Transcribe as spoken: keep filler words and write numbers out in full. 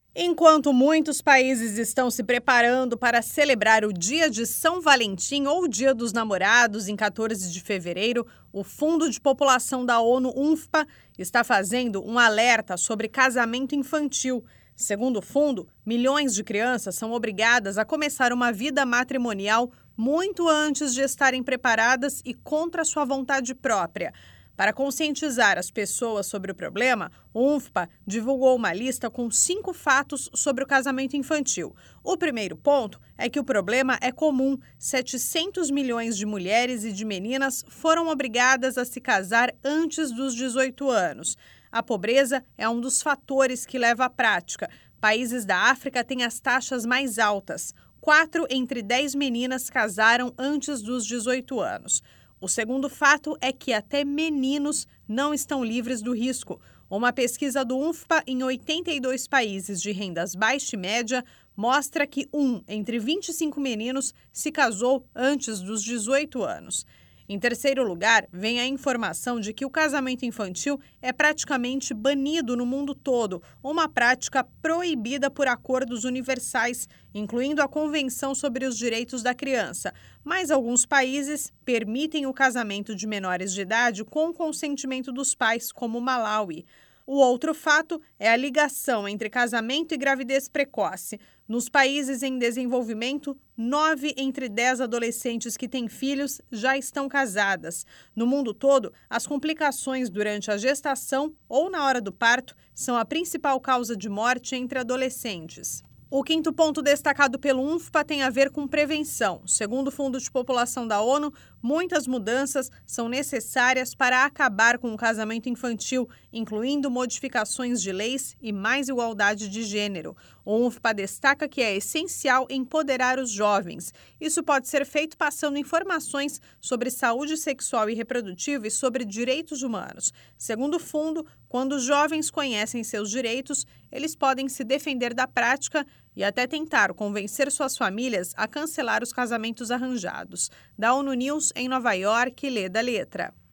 Enquanto muitos países estão se preparando para celebrar o Dia de São Valentim ou o Dia dos Namorados em quatorze de fevereiro, o Fundo de População da ONU, UNFPA, está fazendo um alerta sobre casamento infantil. Segundo o fundo, milhões de crianças são obrigadas a começar uma vida matrimonial muito antes de estarem preparadas e contra sua vontade própria. Para conscientizar as pessoas sobre o problema, o UNFPA divulgou uma lista com cinco fatos sobre o casamento infantil. O primeiro ponto é que o problema é comum. setecentos milhões de mulheres e de meninas foram obrigadas a se casar antes dos dezoito anos. A pobreza é um dos fatores que leva à prática. Países da África têm as taxas mais altas. Quatro entre dez meninas casaram antes dos dezoito anos. O segundo fato é que até meninos não estão livres do risco. Uma pesquisa do UNFPA em oitenta e dois países de rendas baixa e média mostra que um entre vinte e cinco meninos se casou antes dos dezoito anos. Em terceiro lugar, vem a informação de que o casamento infantil é praticamente banido no mundo todo, uma prática proibida por acordos universais, incluindo a Convenção sobre os Direitos da Criança. Mas alguns países permitem o casamento de menores de idade com consentimento dos pais, como Malawi. O outro fato é a ligação entre casamento e gravidez precoce. Nos países em desenvolvimento, nove entre dez adolescentes que têm filhos já estão casadas. No mundo todo, as complicações durante a gestação ou na hora do parto são a principal causa de morte entre adolescentes. O quinto ponto destacado pelo UNFPA tem a ver com prevenção. Segundo o Fundo de População da ONU, muitas mudanças são necessárias para acabar com o casamento infantil, incluindo modificações de leis e mais igualdade de gênero. O UNFPA destaca que é essencial empoderar os jovens. Isso pode ser feito passando informações sobre saúde sexual e reprodutiva e sobre direitos humanos. Segundo o fundo, quando os jovens conhecem seus direitos, eles podem se defender da prática e até tentar convencer suas famílias a cancelar os casamentos arranjados. Da ONU News, em Nova York, lê da letra.